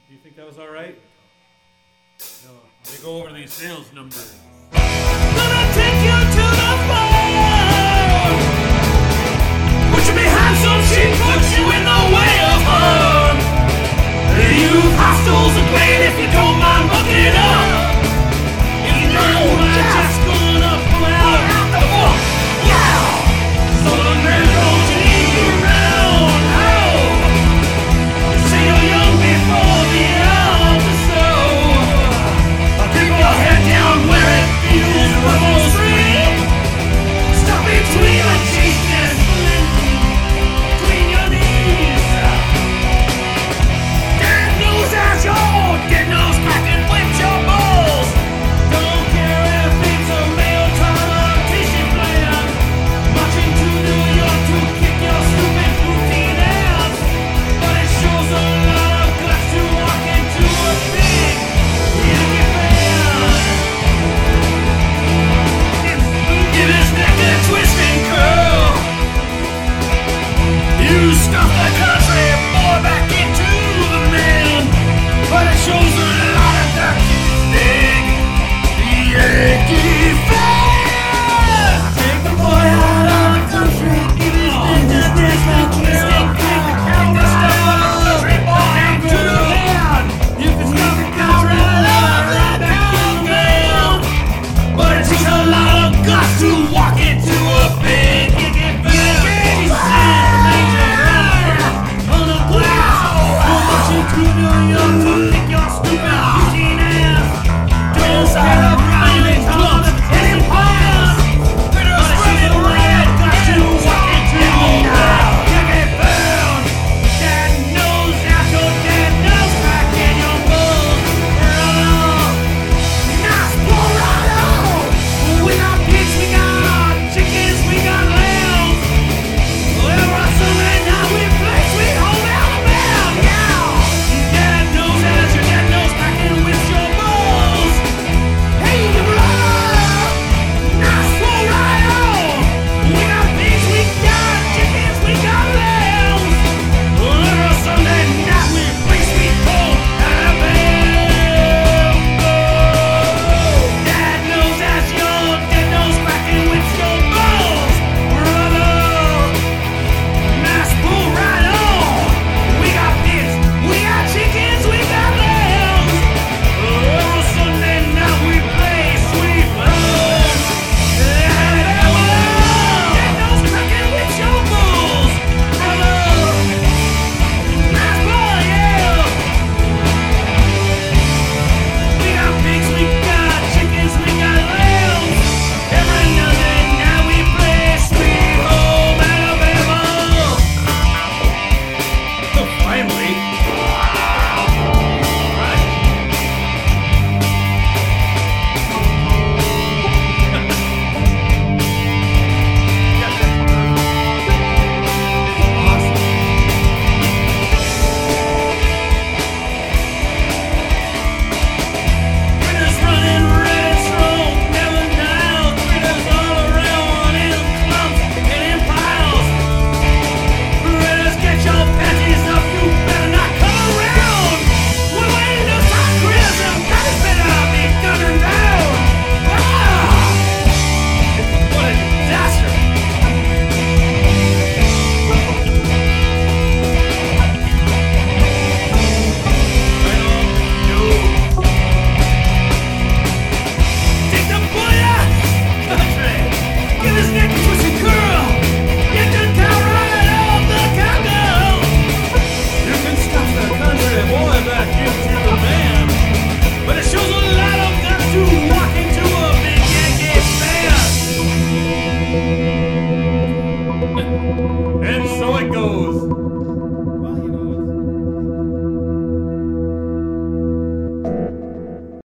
Do you think that was all right? No. They go over these sales numbers. Gonna take you to the farm. Put you behind some sheep, put you in the way of harm. You hostels are great if you don't mind bucking up. If you don't mind just going up from out the fork. Yeah. So the man don't you leave you around. Oh. You say you're young before the hour to sow. Keep your head down where it feels the most free. Stop between the cheek and between your knees. Dead nose as your old dead nose cracking with your balls. Don't care if it's a male transportation plan. Marching to New York to kick your stupid routine ass. But it shows a lot of guts to walk into a big Yankee fan. Give his neck a twist and curl. You stuff the country more back into the man. But it shows a lot of that big Yankee fan. Take the boy out of the country. Give his neck a twist and curl. Take the stuff of the country boy into the man. You can stuff the country right back in the man. But it takes a lot of guts to walk into a big Yankee fan. On the glass, we're marching to New York to kick your stupid routine ass. Don't care of rhyming clubs and empires. Critters running red, guts to walk into a Yankee fan. Dad knows that your dad knows back in your balls. Nice Colorado. We got pigs, we got chickens, we got lambs. Well, Russell and now we play Sweet Home Alabama. Yeah. Dad knows as your dad knows back in with your balls. Hey, brother. Nice Colorado. We got pigs, we got chickens, we got lambs. Well, every Sunday night we play Sweet Home Alabama. Dad knows as your dad knows back in with your balls, brother. Nice pull right on. We got pigs, we got chickens, we got lambs. Every Sunday night we play Sweet Home Alabama. Dad knows back in with your balls, brother. Nice boy, yeah. We got pigs, we got chickens, we got lambs. Every Monday night we play Sweet Home Alabama. Finally. Critters running red and strong, never now. Critters all around in clumps and in piles. Critters, get your panties up, you better not come around. We're waiting to stop critters, and guys better be gunning down. Ah! What a disaster. Take the boy out of the country. Give his neck a twist and curl. Get the cow right off the cow. You can stuff the country boy back into the man. But it shows a lot of guts to walk into a big Yankee fan. And so it goes.